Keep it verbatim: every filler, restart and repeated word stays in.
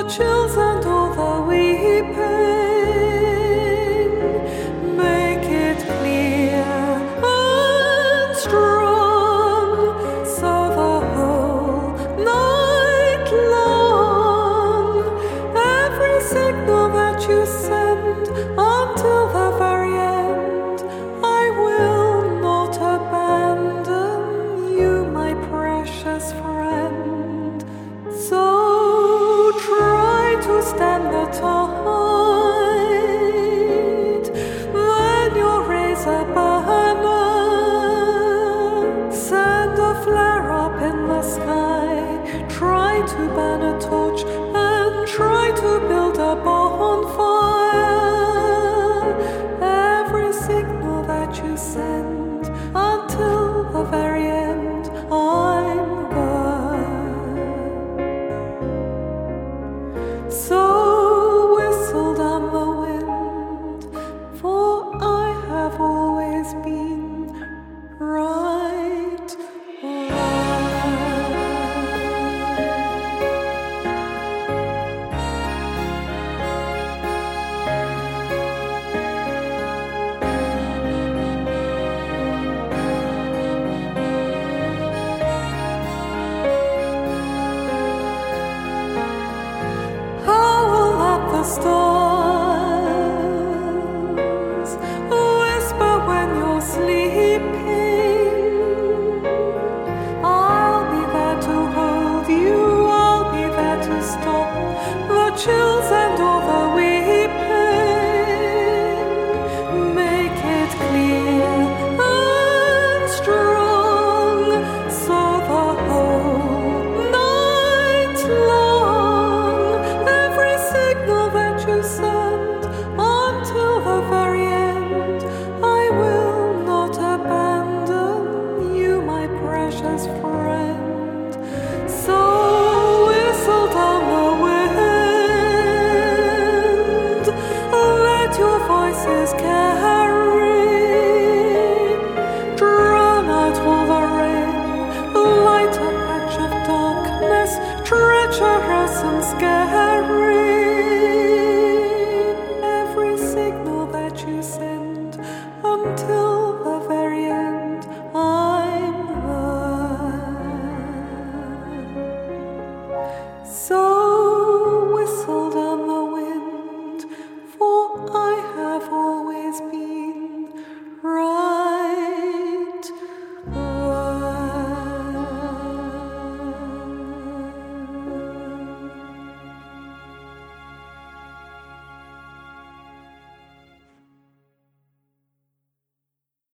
chills and all the weeping, make it clear and strong, so the whole night long, every signal that you send until the very end, I will not abandon you, my precious friend. So try to stand the tide, when your rays are banner, send a flare up in the sky, try to burn a torch and try to build a bonfire, every signal that you send until the very end, I'm there. So whistle down the wind, for I have always been right stars whisper when you're sleeping. I'll be there to hold you, I'll be there to stop the chills and all the weeping, make it clear and strong, so the whole night long, every signal that you send until the very end, I will not abandon you, my precious friend. So whistle down the wind, let your voices carry, drown out all the rain, light a patch of darkness, treacherous and scary.